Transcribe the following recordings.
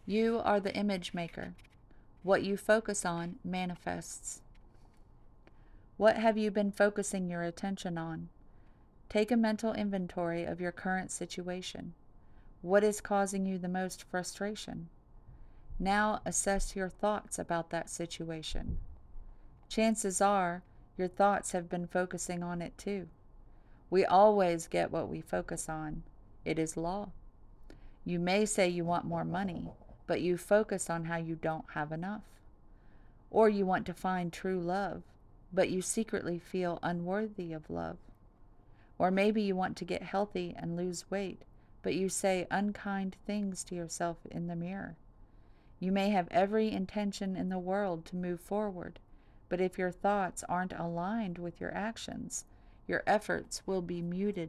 You are the image maker. What you focus on manifests. What have you been focusing your attention on? Take a mental inventory of your current situation. What is causing you the most frustration? Now assess your thoughts about that situation. Chances are your thoughts have been focusing on it too. We always get what we focus on. It is law. You may say you want more money, but you focus on how you don't have enough. Or you want to find true love, but you secretly feel unworthy of love. Or maybe you want to get healthy and lose weight, but you say unkind things to yourself in the mirror. You may have every intention in the world to move forward, but if your thoughts aren't aligned with your actions, your efforts will be muted.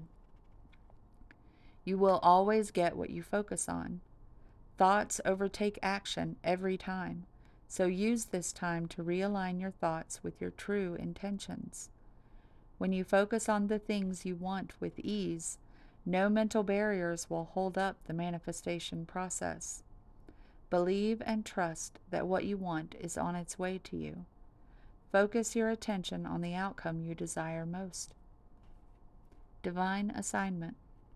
You will always get what you focus on. Thoughts overtake action every time, so use this time to realign your thoughts with your true intentions. When you focus on the things you want with ease, no mental barriers will hold up the manifestation process. Believe and trust that what you want is on its way to you. Focus your attention on the outcome you desire most. Divine assignment.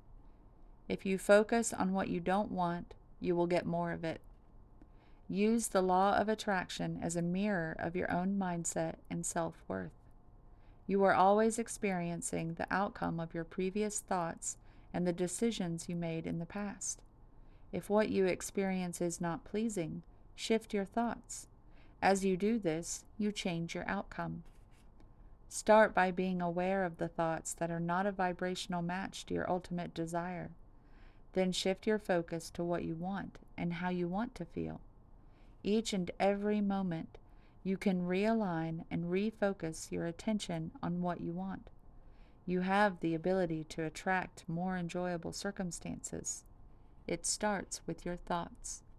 If you focus on what you don't want, you will get more of it. Use the law of attraction as a mirror of your own mindset and self-worth. You are always experiencing the outcome of your previous thoughts and the decisions you made in the past. If what you experience is not pleasing, shift your thoughts. As you do this, you change your outcome. Start by being aware of the thoughts that are not a vibrational match to your ultimate desire. Then shift your focus to what you want and how you want to feel. Each and every moment, you can realign and refocus your attention on what you want. You have the ability to attract more enjoyable circumstances. It starts with your thoughts.